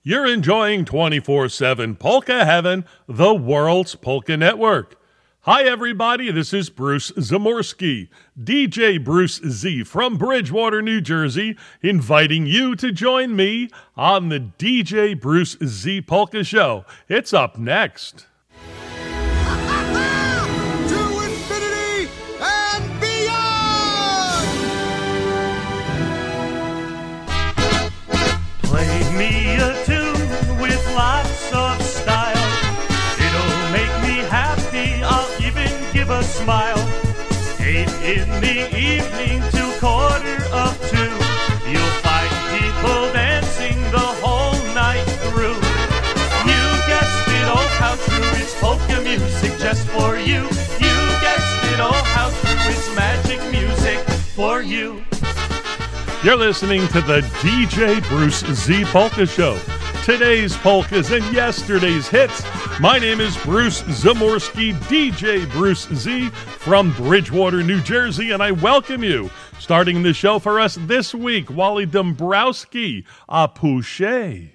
You're enjoying 24/7 Polka Heaven, the world's polka network. Hi, everybody. This is Bruce Zamorski, DJ Bruce Z from Bridgewater, New Jersey, inviting you to join me on the DJ Bruce Z Polka Show. It's up next. To infinity and beyond! Play me a tune with lots of style. It'll make me happy, I'll even give a smile. 8 in the evening to 1:45. You'll find people dancing the whole night through. You guessed it, oh how true, it's polka music just for you. You guessed it, oh how true, it's magic music for you. You're listening to the DJ Bruce Z Polka Show. Today's polkas and yesterday's hits. My name is Bruce Zamorski, DJ Bruce Z from Bridgewater, New Jersey, and I welcome you. Starting the show for us this week, Wally Dombrowski, A Pouche.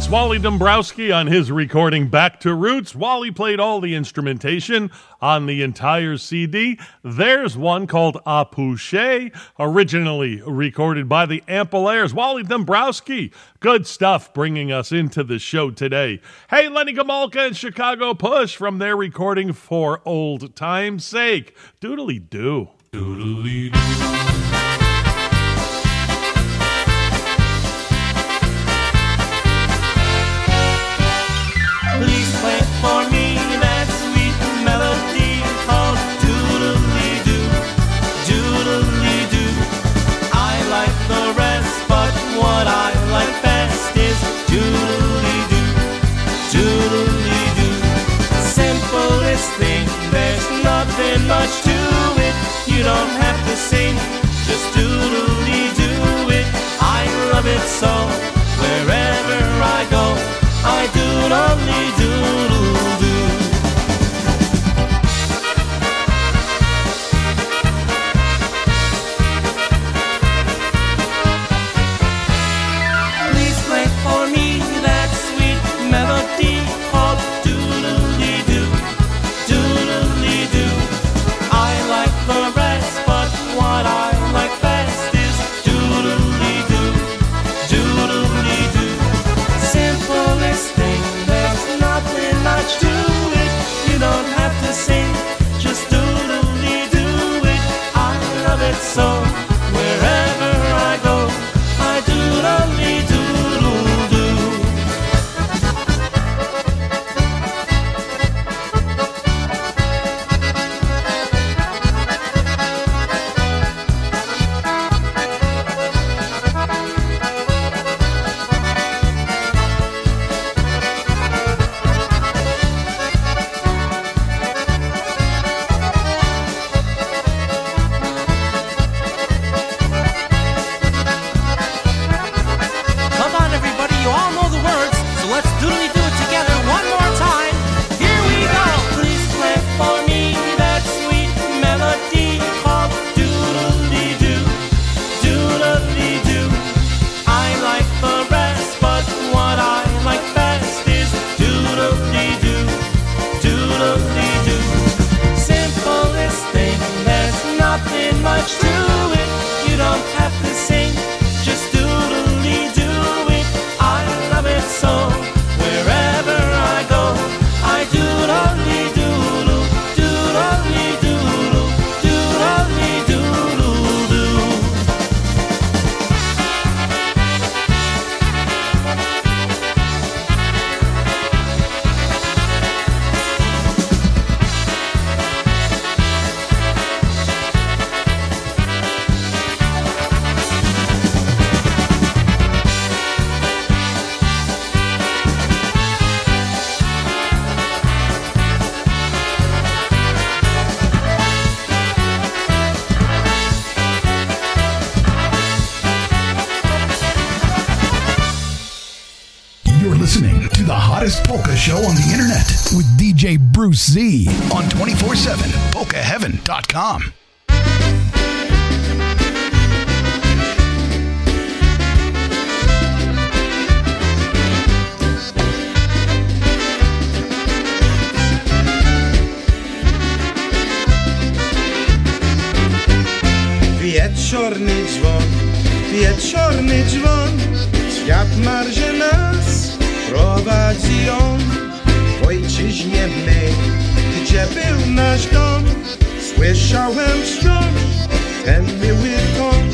Wally Dombrowski on his recording Back to Roots. Wally played all the instrumentation on the entire CD. There's one called A Pouche, originally recorded by the Ampolaires. Wally Dombrowski, good stuff bringing us into the show today. Hey, Lenny Gomulka and Chicago Push from their recording For Old Time's Sake. Doodly-doo. Doodly-doo. Please play for me that sweet melody called Doodly-doo, Doodly-doo. I like the rest, but what I like best is Doodly-doo, Doodly-doo. Simplest thing, there's nothing much to it. You don't have to sing, just doodly-doo it. I love it so, wherever I go, I doodly-doodle-doo. Please play for me that sweet melody called doodly-doo, doodly-doo. I like the rest, but what I like best is doodly-doo, doodly-doo. Simplest thing, nothing much to it. You don't have to sing, just doodly-doo it. I love it so, wherever I go, I doodly-doodle-doo. Polka show on the internet with DJ Bruce Z on 24/7 polkaheaven.com. Wieczorny dzwon, świat marży nas, prowadzi on w ojczyźnie mej, gdzie był nasz dom. Słyszałem wciąż ten miły ton.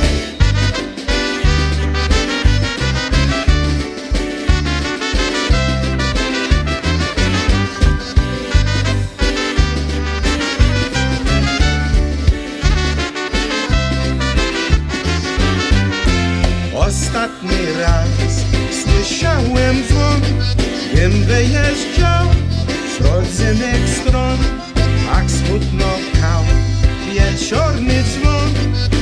Ostatni raz słyszałem dzwon, gdym wyjeżdżał z rodzinnych stron. Tak smutno kał wieczorny dzwon,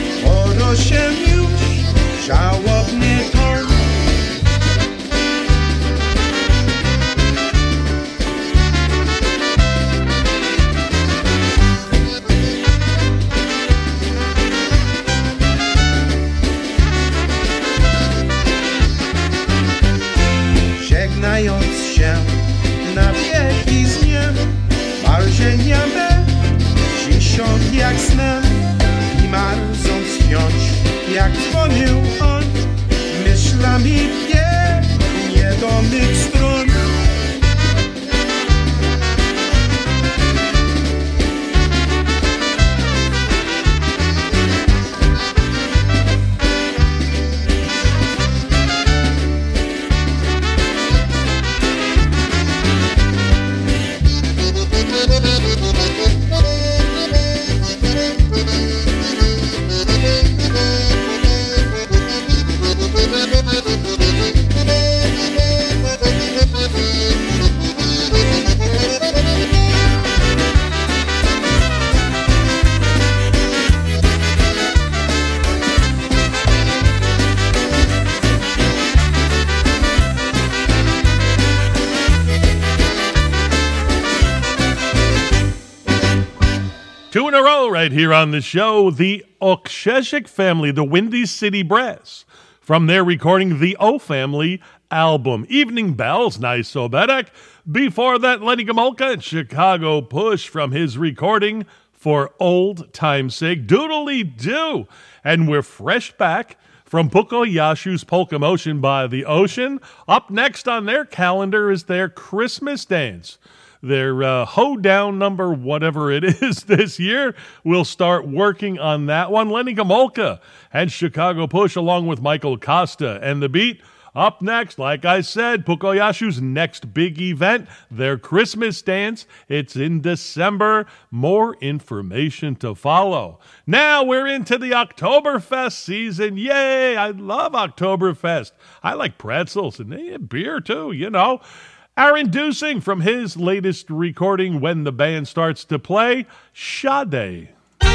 Two in a row right here on the show. The Oksheshik family, the Windy City Brass, from their recording the O Family album. Evening Bells, nice Obedek. Before that, Lenny Gomulka and Chicago Push from his recording For Old Time's Sake, Doodly Doo. And we're fresh back from Pukoyashu's Polka Motion by the Ocean. Up next on their calendar is their Christmas dance. Their hoedown number, whatever it is this year, we'll start working on that one. Lenny Gomulka and Chicago Push along with Michael Costa and The Beat. Up next, like I said, Pukoyashu's next big event, their Christmas dance. It's in December. More information to follow. Now we're into the Oktoberfest season. Yay! I love Oktoberfest. I like pretzels and beer too, you know. Aaron Dusing from his latest recording, When the Band Starts to Play, Sade.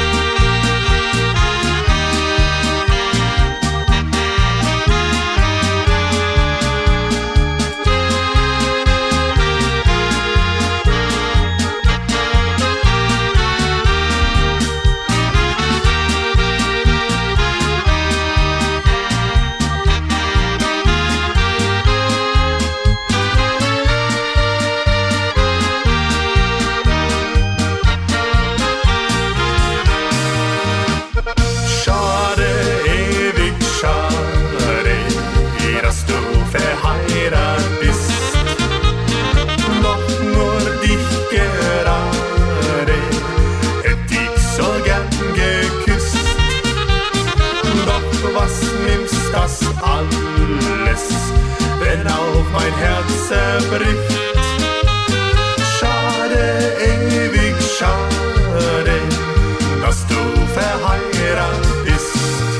Wenn auch mein Herz zerbricht. Schade, ewig schade, dass du verheiratet bist.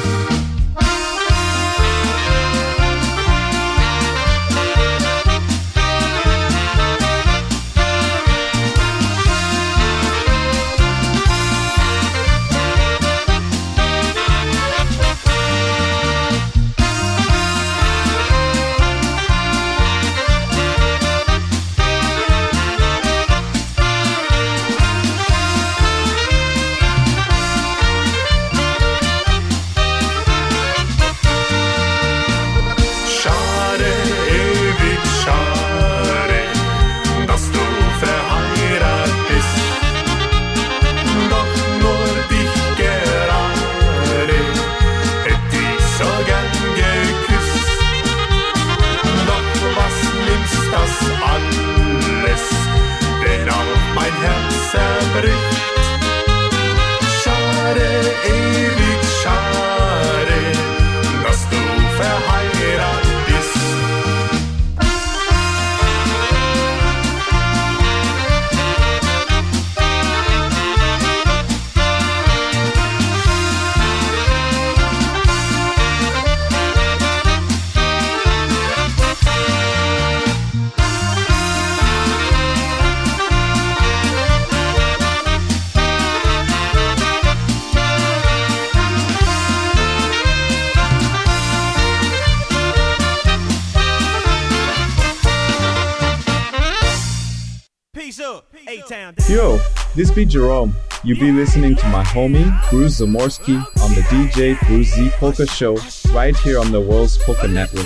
Yo, this be Jerome. You be listening to my homie Bruce Zamorsky on the DJ Bruce Z Polka Show right here on the World's Polka Network.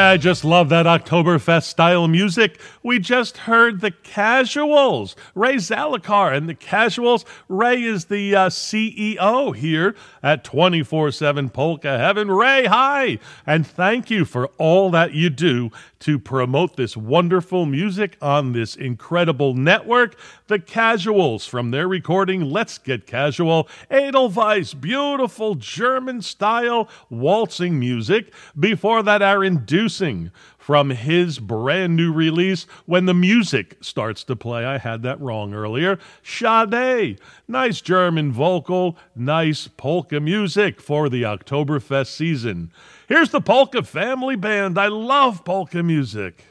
I just love that Oktoberfest style music. We just heard the Casuals, Ray Zalakar and the Casuals. Ray is the CEO here at 24/7 Polka Heaven. Ray, hi, and thank you for all that you do to promote this wonderful music on this incredible network. The Casuals, from their recording Let's Get Casual, Edelweiss, beautiful German-style waltzing music. Before that, Aaron Dusing from his brand new release, When the Music Starts to Play. I had that wrong earlier. Sade, nice German vocal, nice polka music for the Oktoberfest season. Here's the Polka Family Band. I love polka music.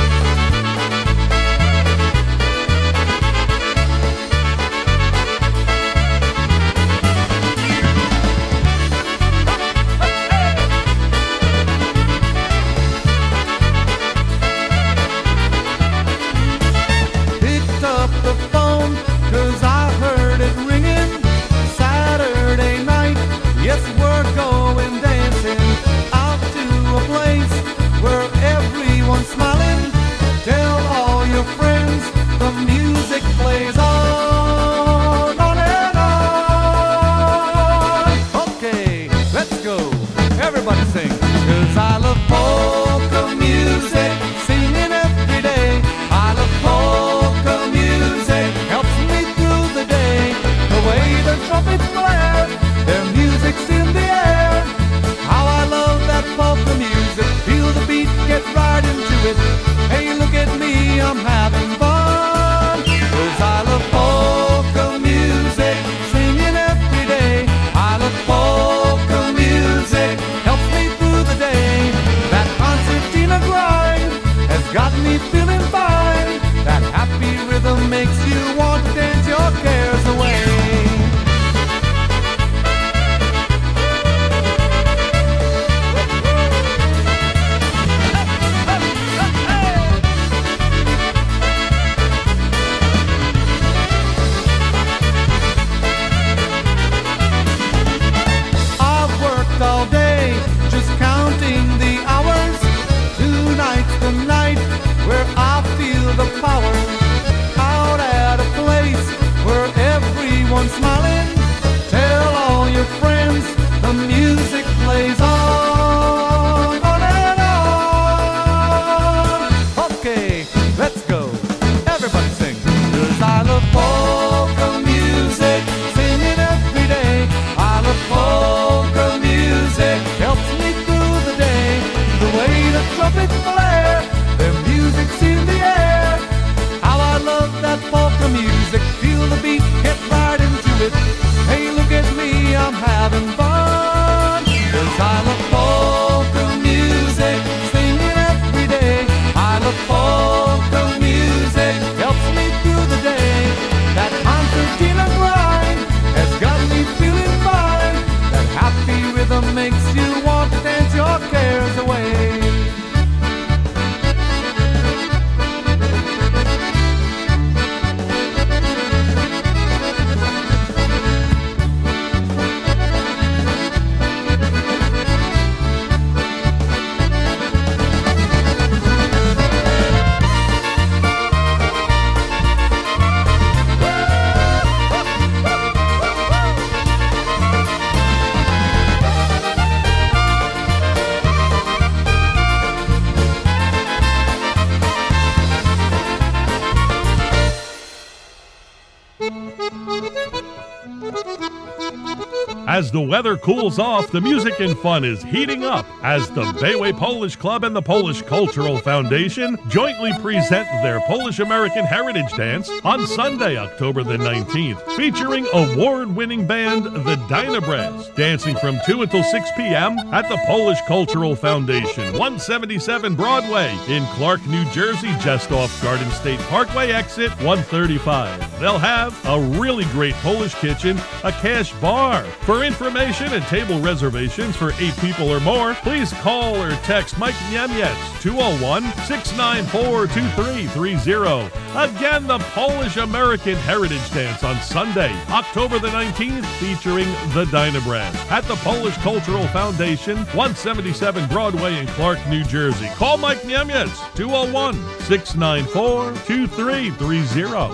Smiling, tell all your friends the music plays on and on. Okay, let's go. Everybody sing. 'Cause I love polka music, singing every day. I love polka music, helps me through the day. The way the trumpets blare, their music's in the air. How I love that polka music, feel the beat, get right into it. Hey, look at me, I'm having fun. 'Cause I love polka music, singing every day. I love polka music, helps me through the day. That concertina grind has got me feeling fine. That happy rhythm makes you want to dance your cares away. All day, just counting the hours. Tonight's the night where I feel the power. Out at a place where everyone's smiling. Tell all your friends the music plays on and on. Okay, let's go. Everybody sing. 'Cause I love polka music, singing every day. I love polka music, helps me through the day. The way the trumpets blare, their music's in the air. How I love that polka music, feel the beat, get right into it. Hey, look at me, I'm having fun. 'Cause I love polka music, singing every day. I love polka music, helps me through the day. That concertina grind has got me feeling fine. That happy rhythm makes you want to dance your cares away. As the weather cools off, the music and fun is heating up as the Bayway Polish Club and the Polish Cultural Foundation jointly present their Polish-American Heritage Dance on Sunday, October the 19th, featuring award-winning band The Dynabrass, dancing from 2 until 6 p.m. at the Polish Cultural Foundation, 177 Broadway in Clark, New Jersey, just off Garden State Parkway, exit 135. They'll have a really great Polish kitchen, a cash bar, for For information and table reservations for 8 people or more, please call or text Mike Niemiec 201-694-2330. Again, the Polish-American Heritage Dance on Sunday, October the 19th, featuring the Dyna Brass at the Polish Cultural Foundation, 177 Broadway in Clark, New Jersey. Call Mike Niemiec 201-694-2330.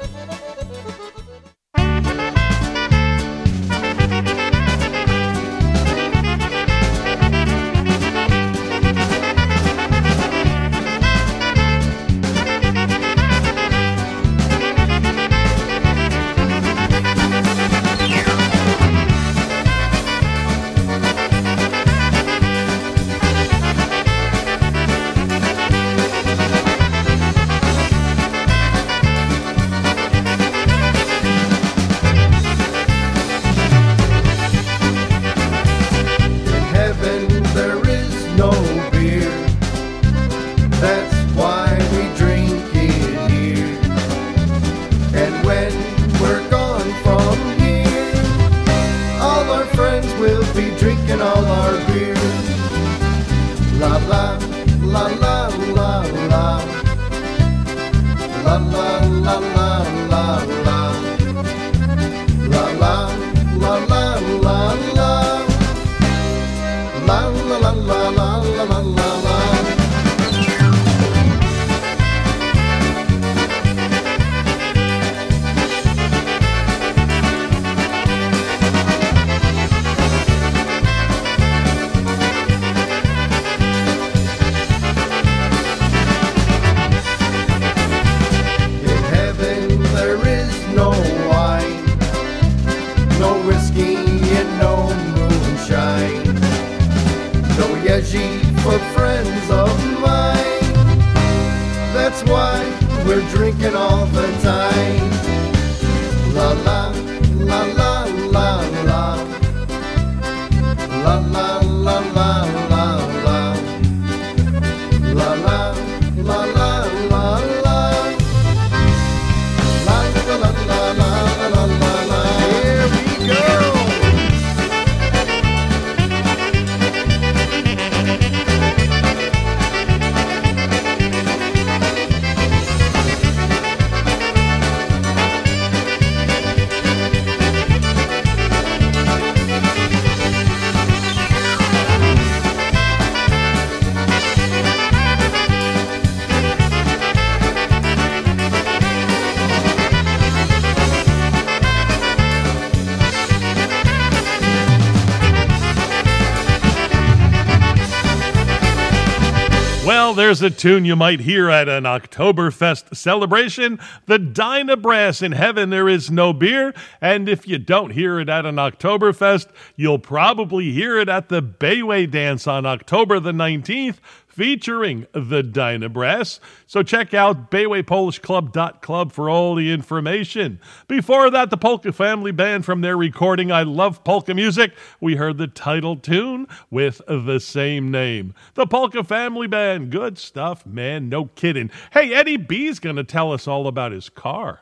Well, there's a tune you might hear at an Oktoberfest celebration. The Dyna Brass, In Heaven There Is No Beer. And if you don't hear it at an Oktoberfest, you'll probably hear it at the Bayway Dance on October the 19th, featuring the Dyna Brass. So check out BaywayPolishClub.club for all the information. Before that, the Polka Family Band from their recording I Love Polka Music. We heard the title tune with the same name. The Polka Family Band, good stuff, man, no kidding. Hey, Eddie B's going to tell us all about his car.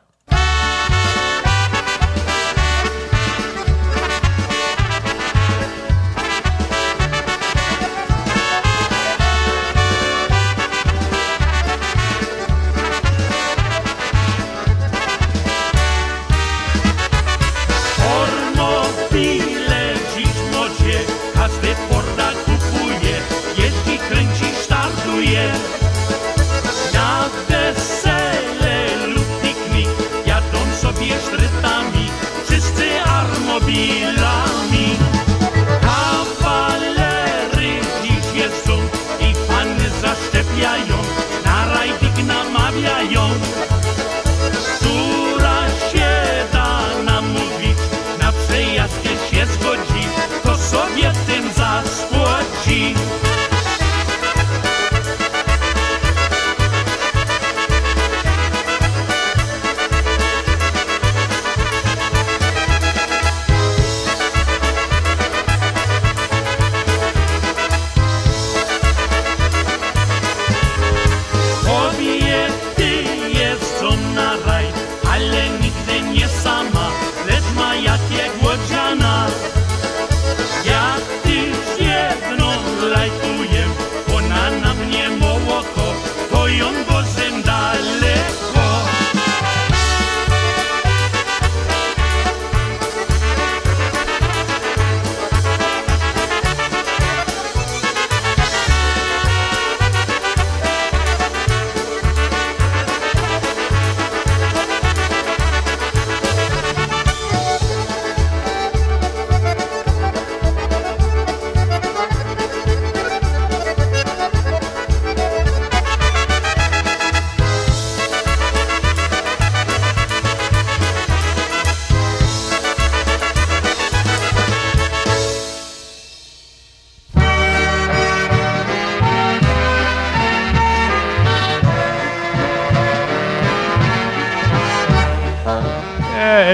Na wesele lub piknik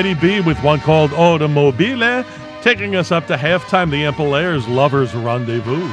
Eddie B with one called Automobile, taking us up to halftime, the Empolaires' Lovers Rendezvous.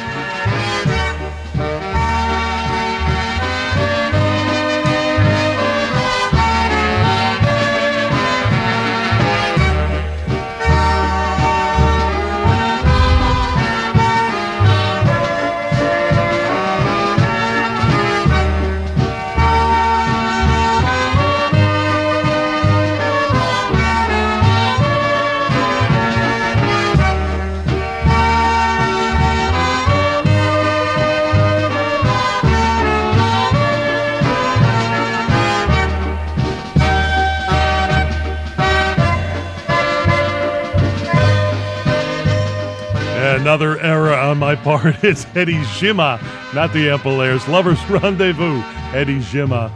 Another error on my part. It's Eddie Jima, not the Empolaires. Lovers Rendezvous, Eddie Jima.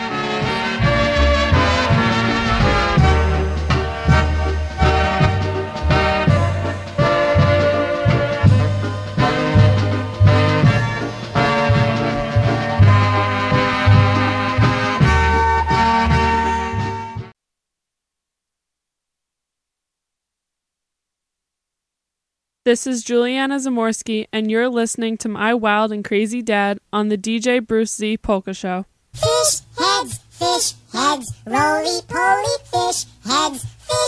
This is Juliana Zamorsky, and you're listening to My Wild and Crazy Dad on the DJ Bruce Z Polka Show. Fish heads, roly-poly fish heads,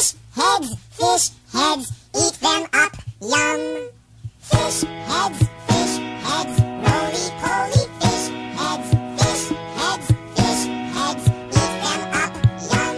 eat them up, yum. Fish heads, roly-poly fish heads, eat them up, yum.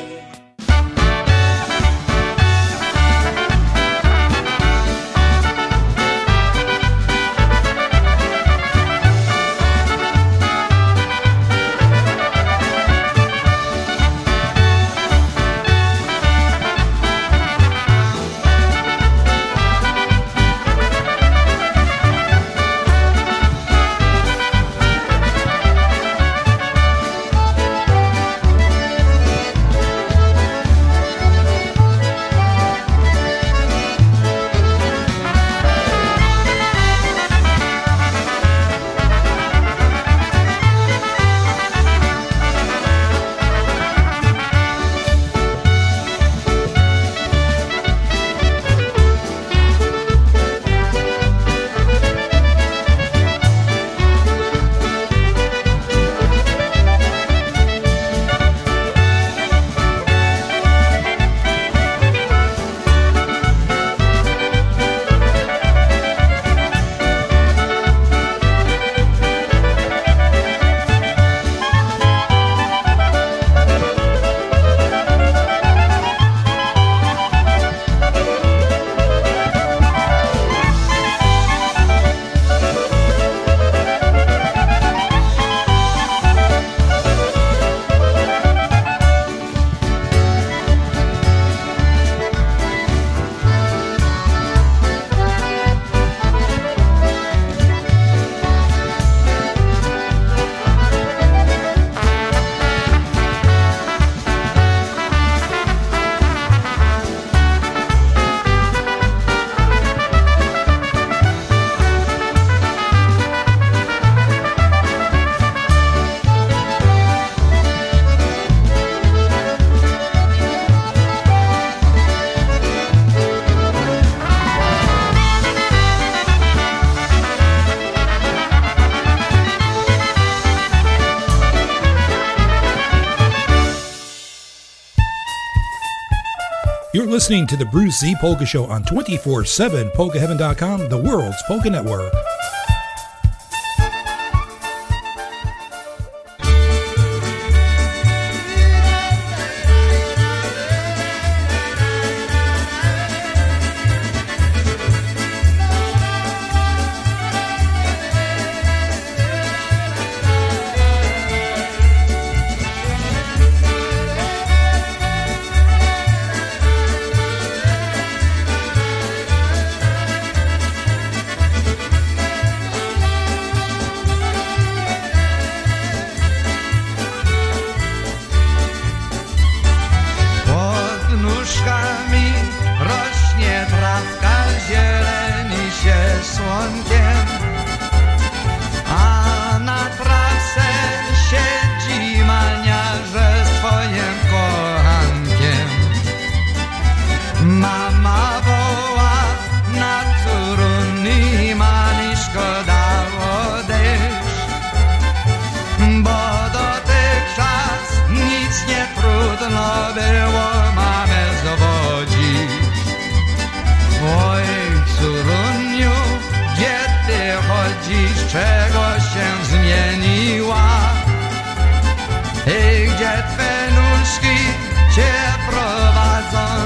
You're listening to the Bruce Z Polka Show on 24/7 PolkaHeaven.com, the world's polka network.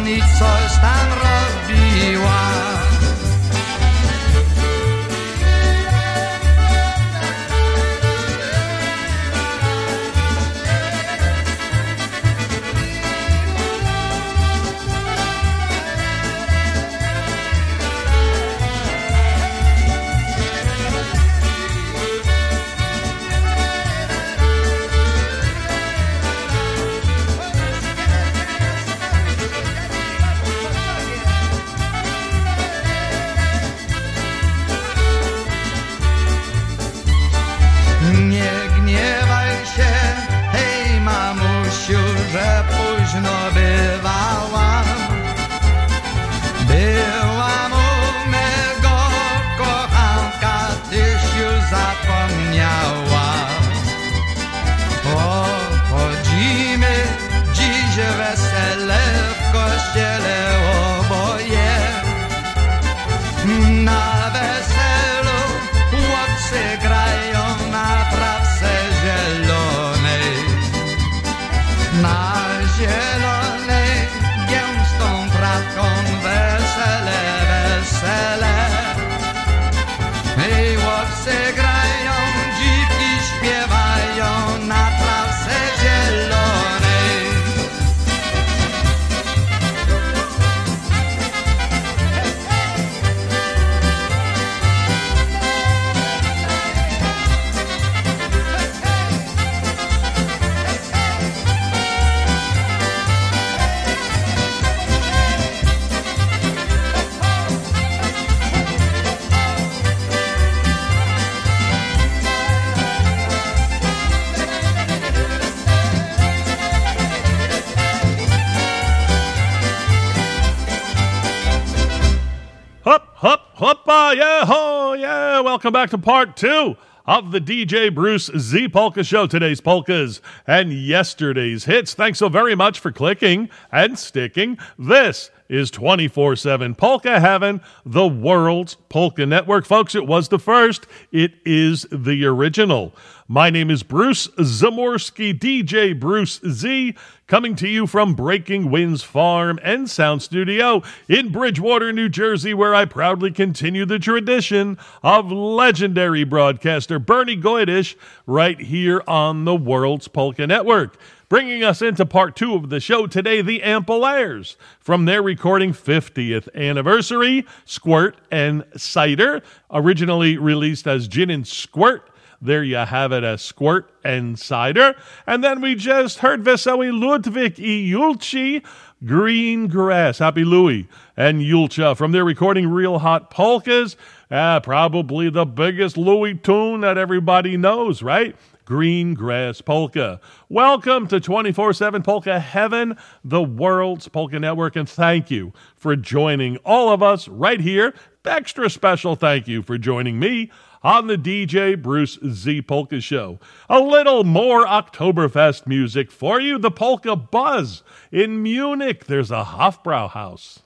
nic coś tam robiła. Że późno bywałam, byłam u mego kochanka, tyś już zapomniała. Obchodzimy dziś wesele w kościele oboje. Na weselu chłopcy grają na trawce zielonej. Na zielonej gęstą trawką wesele, wesele. I chłopcy grają, dziwki śpiewają na trawce zielonej. Hoppa, yeah, ho, yeah. Welcome back to part 2 of the DJ Bruce Z Polka Show. Today's polkas and yesterday's hits. Thanks so very much for clicking and sticking. This is 24/7 Polka Heaven, the world's polka network. Folks, it was the first. It is the original. My name is Bruce Zamorsky, DJ Bruce Z, coming to you from Breaking Winds Farm and Sound Studio in Bridgewater, New Jersey, where I proudly continue the tradition of legendary broadcaster Bernie Goydish right here on the World's Polka Network. Bringing us into part 2 of the show today, the Ampolaires, from their recording 50th anniversary, Squirt and Cider, originally released as Gin and Squirt. There you have it, as Squirt and Cider. And then we just heard Wesoły Ludwik I Julci, Green Grass. Happy Louie and Julcia from their recording Real Hot Polkas. Probably the biggest Louie tune that everybody knows, right? Green Grass Polka. Welcome to 24/7 Polka Heaven, the world's polka network, and thank you for joining all of us right here. Extra special thank you for joining me on the DJ Bruce Z Polka Show. A little more Oktoberfest music for you. The Polka Buzz in Munich. There's a Hofbrauhaus.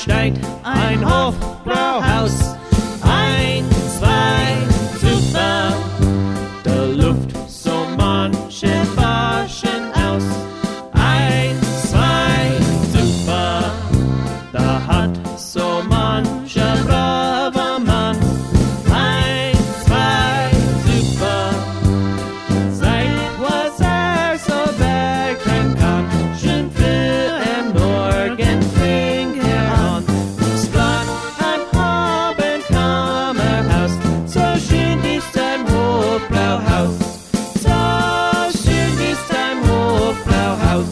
steigt ein Hofbrauhaus. 1, 2, super, da luft so manche Flaschen aus. 1, 2, super, da hat so mancher braver Mann. 1, 2, super, seit was so wegkriegen kann, schön viel am Morgen fing an. Das Blatt an Abendkammerhaus, so schön ist dein Hofbrauhaus, so schön ist dein Hofbrauhaus.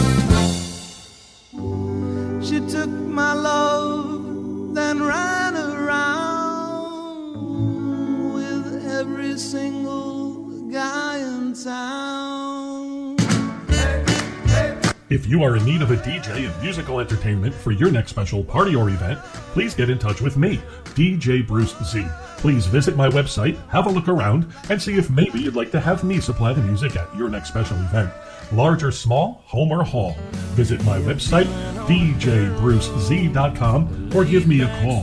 She took my love, then ran around with every single guy in town. If you are in need of a DJ and musical entertainment for your next special party or event, please get in touch with me, DJ Bruce Z. Please visit my website, have a look around, and see if maybe you'd like to have me supply the music at your next special event. Large or small, home or hall. Visit my website, djbrucez.com, or give me a call,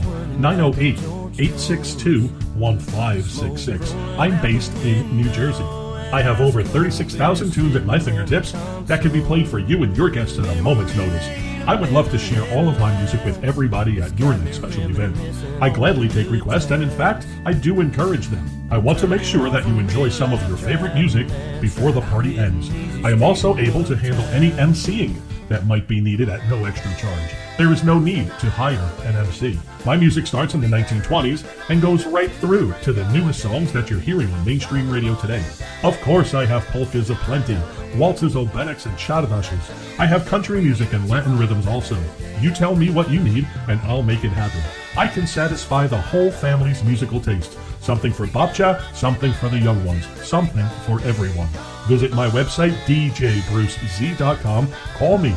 908-862-1566. I'm based in New Jersey. I have over 36,000 tunes at my fingertips that can be played for you and your guests at a moment's notice. I would love to share all of my music with everybody at your next special event. I gladly take requests, and in fact, I do encourage them. I want to make sure that you enjoy some of your favorite music before the party ends. I am also able to handle any emceeing that might be needed at no extra charge. There is no need to hire an MC. My music starts in the 1920s and goes right through to the newest songs that you're hearing on mainstream radio today. Of course, I have polkas aplenty, waltzes, obereks, and czardashes. I have country music and Latin rhythms also. You tell me what you need, and I'll make it happen. I can satisfy the whole family's musical taste. Something for babcia, something for the young ones, something for everyone. Visit my website, djbrucez.com. Call me,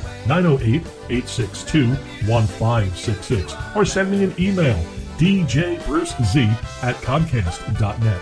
908-862-1566. Or send me an email, djbrucez@comcast.net.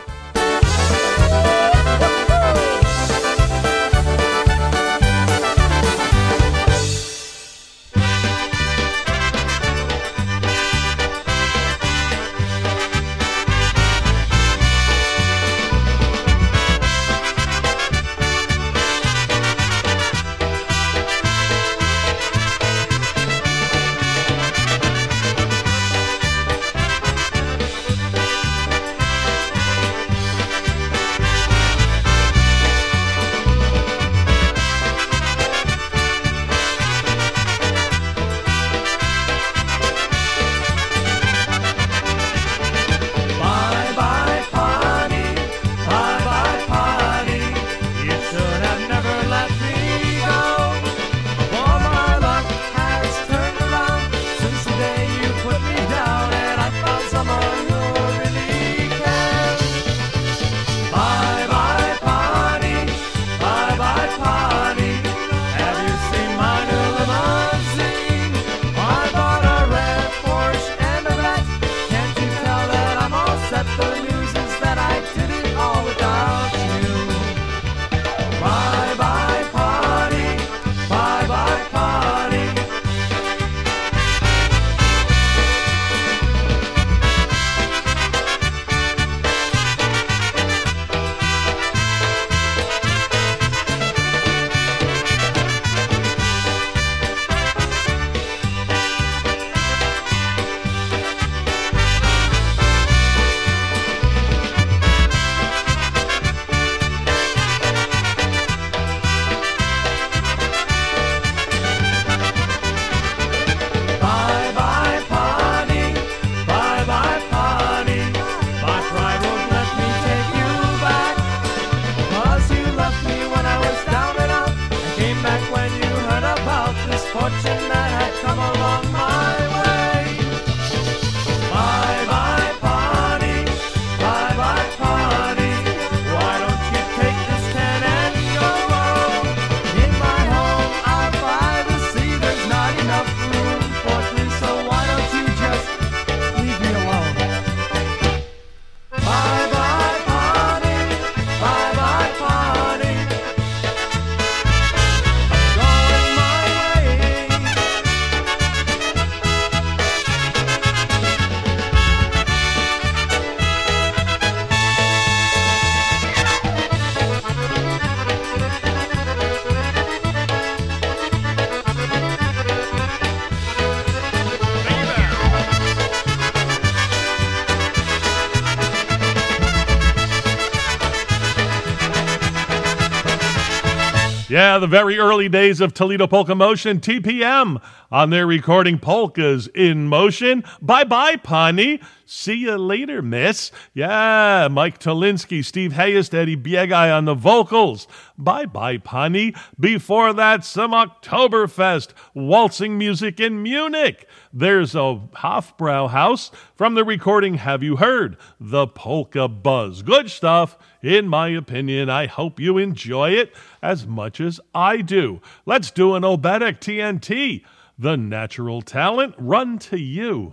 Yeah, the very early days of Toledo Polka Motion, TPM, on their recording Polkas in Motion. Bye-bye, Pani. See you later, miss. Yeah, Mike Tolinsky, Steve Hayes, Eddie Biegai on the vocals. Bye-bye, Pani. Before that, some Oktoberfest waltzing music in Munich. There's a Hofbrauhaus from the recording Have You Heard? The Polka Buzz. Good stuff, in my opinion. I hope you enjoy it as much as I do. Let's do an Obetic TNT. The Natural Talent, Run to You.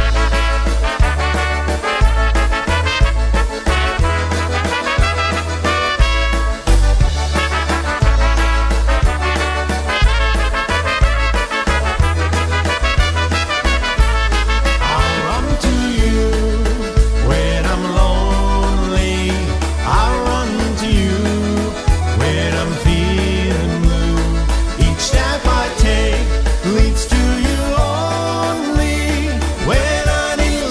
Leads to you only when I need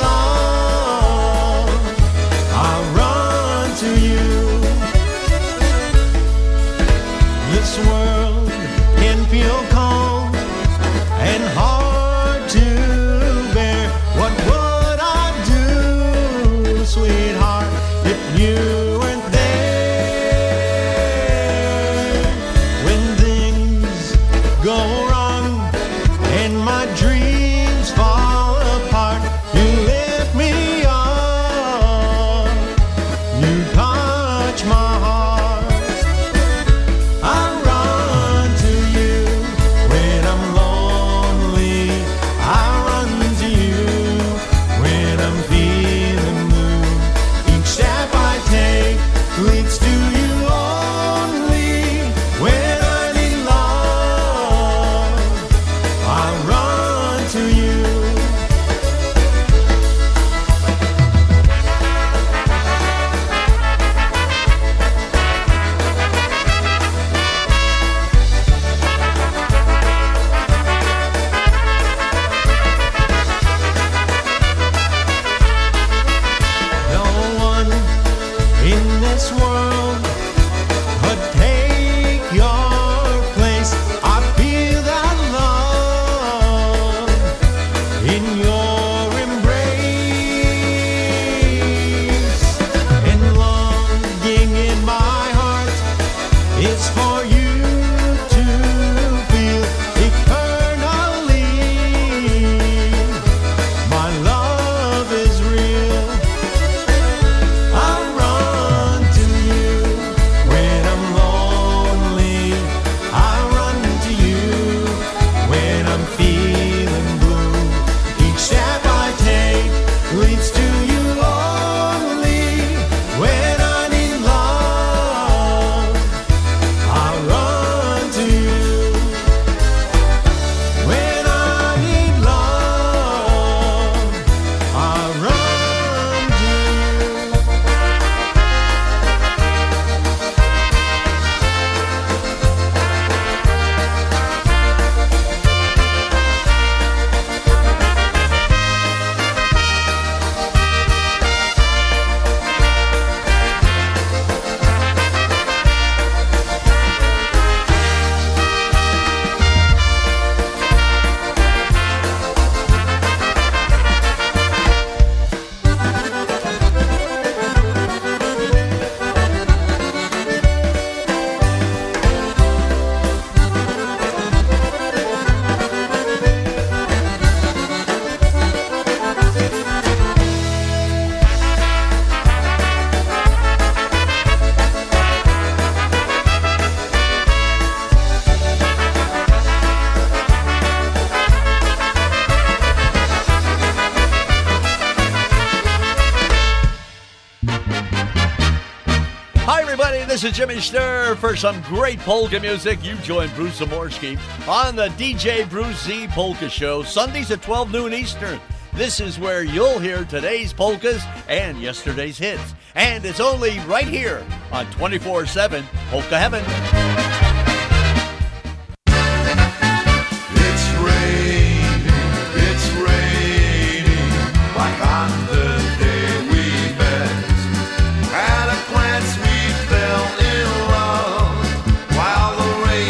This is Jimmy Sturr. For some great polka music, you join Bruce Zamorsky on the DJ Bruce Z Polka Show, Sundays at 12 noon Eastern. This is where you'll hear today's polkas and yesterday's hits. And it's only right here on 24/7 Polka Heaven. It's raining, like on the day we met. At a glance we fell in love, while the rain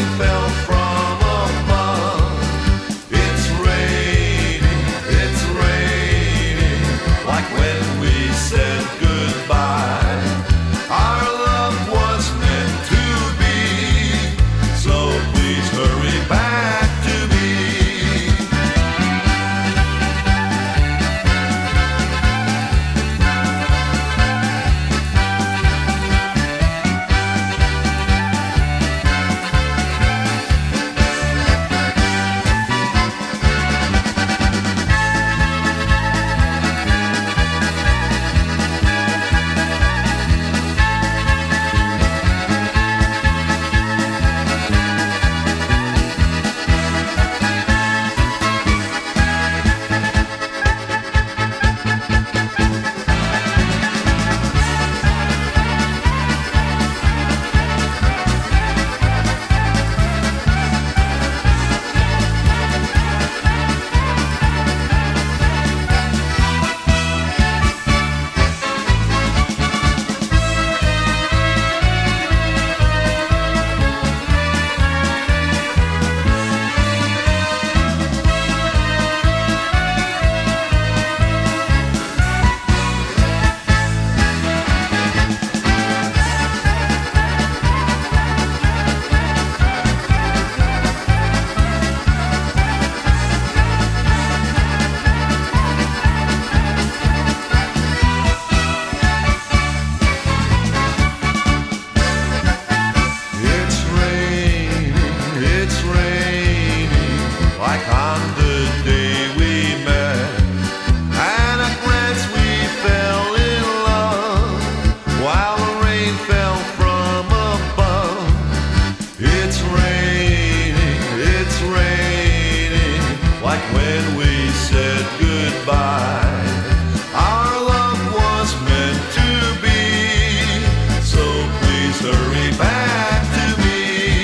raining like when we said goodbye. Our love was meant to be, so please hurry back to me.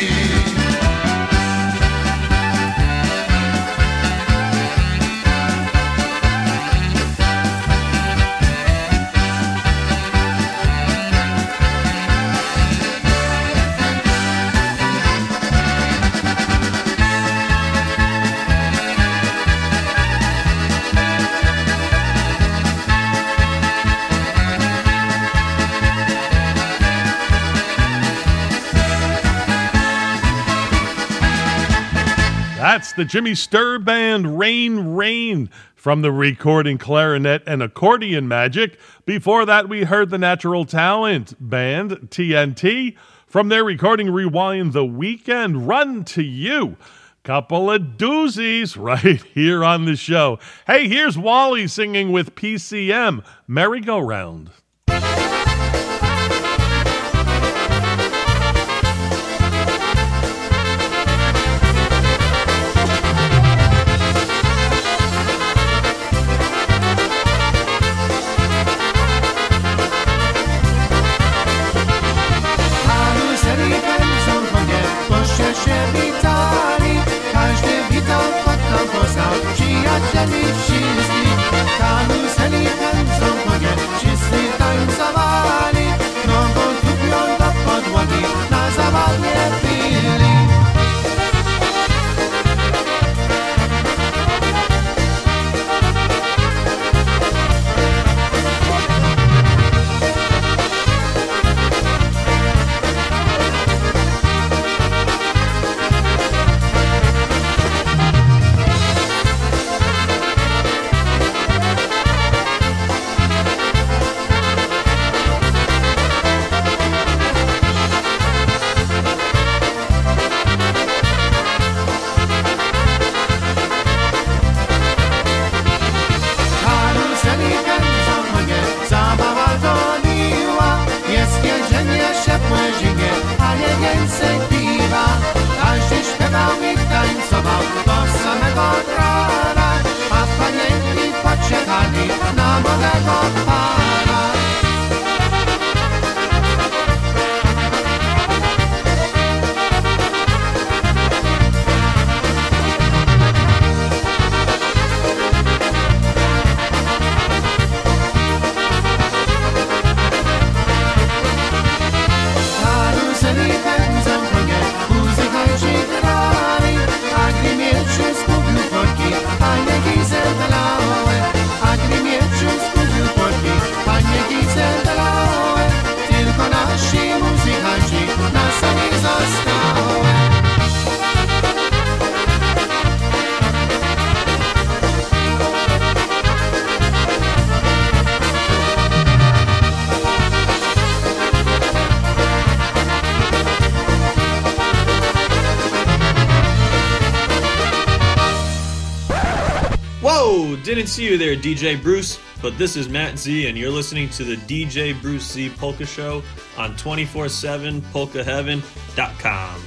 That's the Jimmy Sturr Band, Rain, Rain, from the recording Clarinet and Accordion Magic. Before that, we heard the Natural Talent Band, TNT, from their recording Rewind the Weekend, Run to You. Couple of doozies right here on the show. Hey, here's Wally singing with PCM, Merry-Go-Round. Przyjacieli wszystkich, karuzeli pędzą konie, wszyscy tańcowali, nogą tupią do podłogi, na zabawie pili. Didn't see you there, DJ Bruce, but this is Matt Z, and you're listening to the DJ Bruce Z Polka Show on 247polkaheaven.com.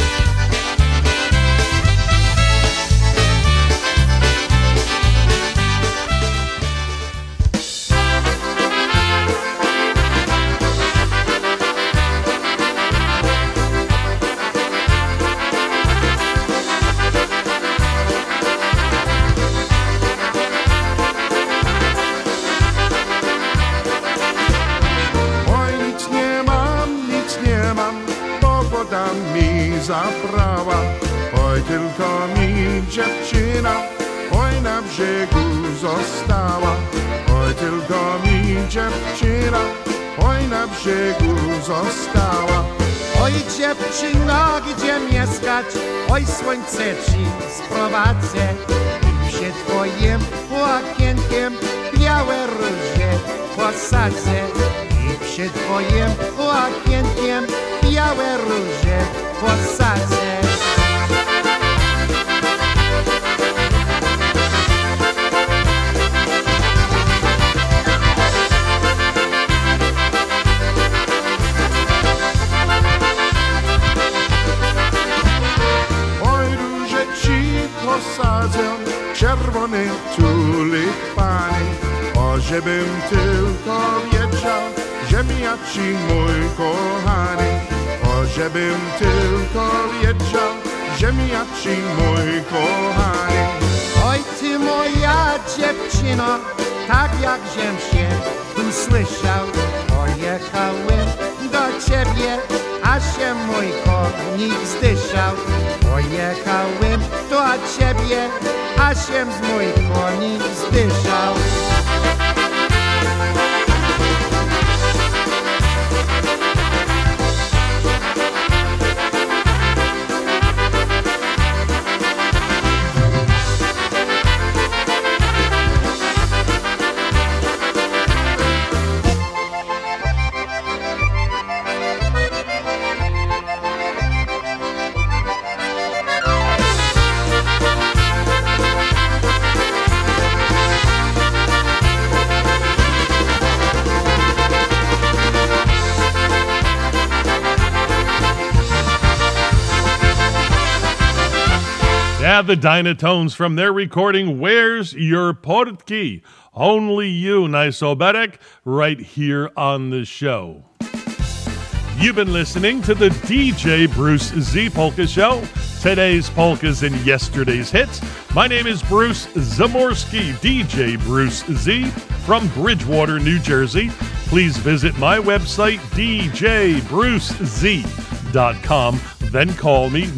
Zabrała, oj tylko mi dziewczyna, oj na brzegu została, oj tylko mi dziewczyna, oj na brzegu została. Oj dziewczyno, gdzie mieszkać, oj słońce ci sprowadzę i przed twoim okienkiem białe róże posadzę i przed twoim okienkiem białe róże posadzę. Oj róże ci sadzę czerwone tulipany. O żebym tylko wiedział, ziemniaczki mój kochany. O żebym tylko wiedział, ziemniaczki mój kochany. Oj ty moja dziewczyno, tak jak żem się usłyszał, pojechałem do ciebie, a się mój konik zdyszał. Pojechałem do ciebie, a się mój konik zdyszał. Yeah, the Dynatones from their recording, Where's Your Portkey? Only You, Nice Oberek, right here on the show. You've been listening to the DJ Bruce Z Polka Show. Today's polkas and yesterday's hits. My name is Bruce Zamorski, DJ Bruce Z from Bridgewater, New Jersey. Please visit my website, djbrucez.com. Then call me,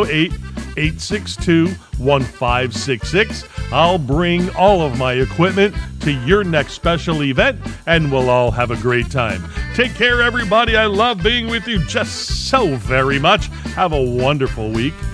908-862-1566. I'll bring all of my equipment to your next special event, and we'll all have a great time. Take care, everybody. I love being with you just so very much. Have a wonderful week.